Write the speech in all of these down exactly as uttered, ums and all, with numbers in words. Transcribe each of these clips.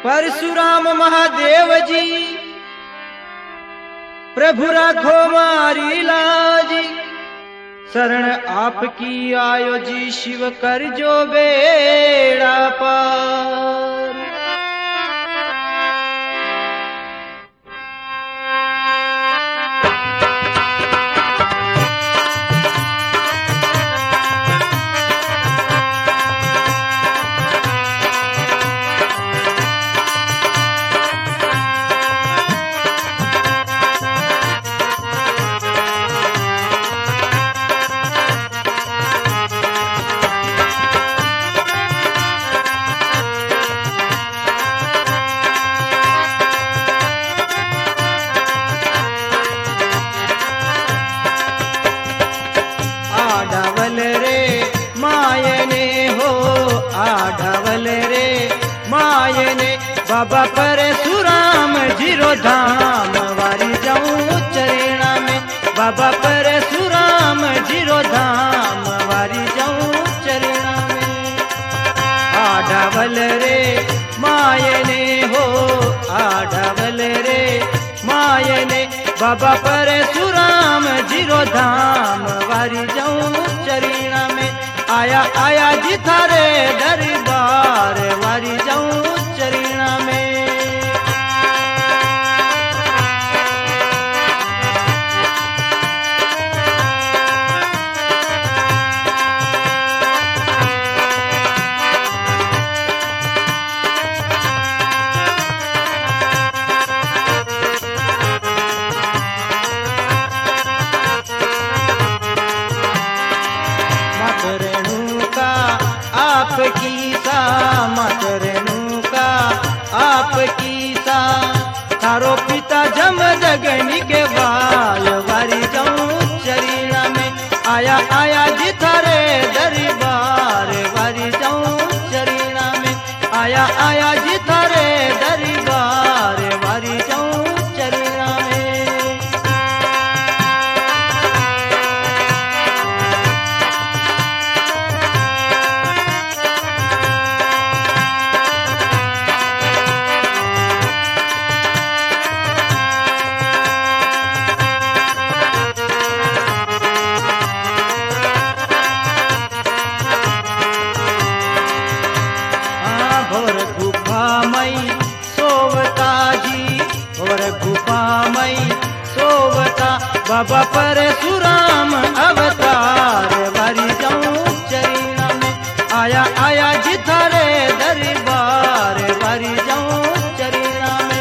परशुराम महादेव जी प्रभु राखो मारी लाज, शरण आपकी आयो जी शिव कर जो बेड़ा पार। बाबा परशुराम जीरो धाम वारी जाऊं चरेणा में, बाबा परशुराम जीरो धाम वारी जाऊं चरेणा में। आढ़ावल रे मायने हो आढ़ावल रे मायने, बाबा परशुराम जीरो धाम वारी जाऊं चरेणा में। आया आया जी थारे दरबार वारी जाऊं चरेणा में। आपकी सा मत रेणु का आपकी सा, थारो पिता जम जगनी के बाल वारी जाऊं चरीना में। आया आया जी थारे दरबार वारी जाऊं चरीना में। आया आया जी थारे दरबार वारी जाऊं चरीना में। बाबा परशुराम अवतार वारी जाऊं चरीना में। आया आया जी थारे दरबार वारी जाऊं चरीना में।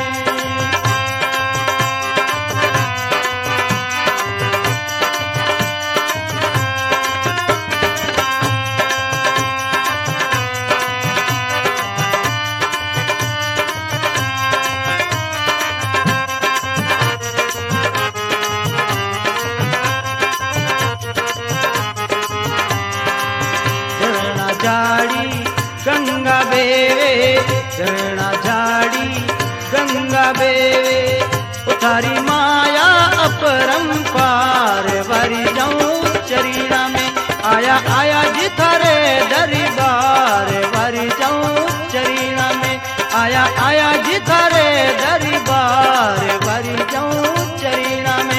गंगा बेवे झरना झाड़ी गंगा बेवे, उतारी माया अपरंपार वारी जाऊं चरीना में। आया आया जी थारे दरबार वारी जाऊं चरीना में। आया आया जी थारे दरबार वारी जाऊं चरीना में।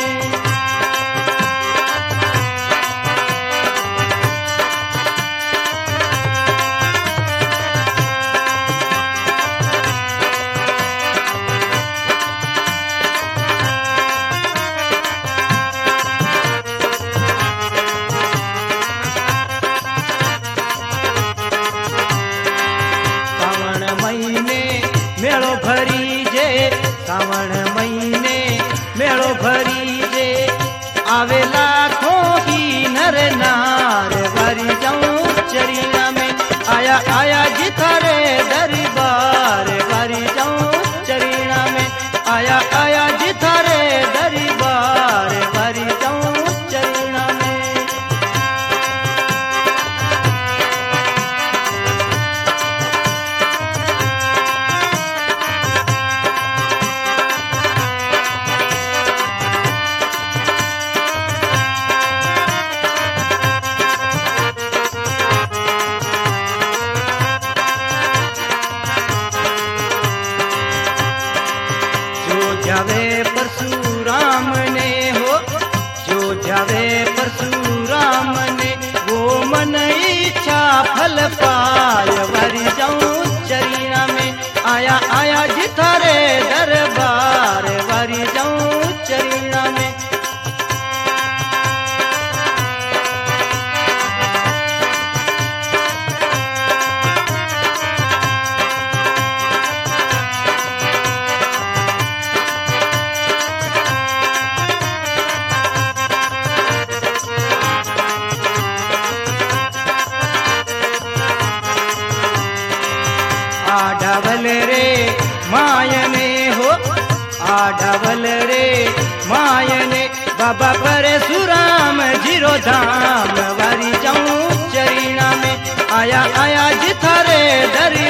मेड़ो भरी जे सावण महीने मेड़ो भरी जे, आवे लाखों की नर नार वारी जाऊं चरीना में। आया आया जी थारे दरबार वारी जाऊं चरीना में। आया आया जी थारे दरबार वारी जाऊं चरीना में। फल पाय वारी जाऊं चरीना में। आया आया जिथारे दरबार वारी जाऊं चरीना में। आडवल रे मायने हो आडवल रे मायने बाबा परशुराम जीरो धाम वारी जाऊं चरीना में। आया आया जिथारे दरी